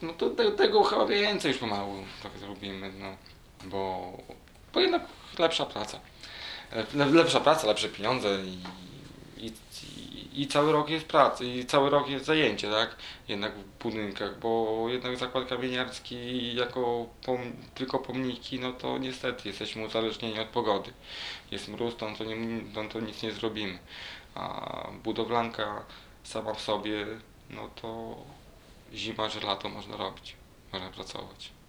No to tego chyba więcej już pomału trochę zrobimy, no. Bo, bo jednak lepsza praca. Lepsza praca, lepsze pieniądze i, i cały rok jest pracy, i cały rok jest zajęcie, tak? Jednak w budynkach, bo jednak zakład kamieniarski jako tylko pomniki, no to niestety jesteśmy uzależnieni od pogody. Jest mróz, to nic nie zrobimy. A budowlanka sama w sobie, no to zima czy lato można robić, można pracować.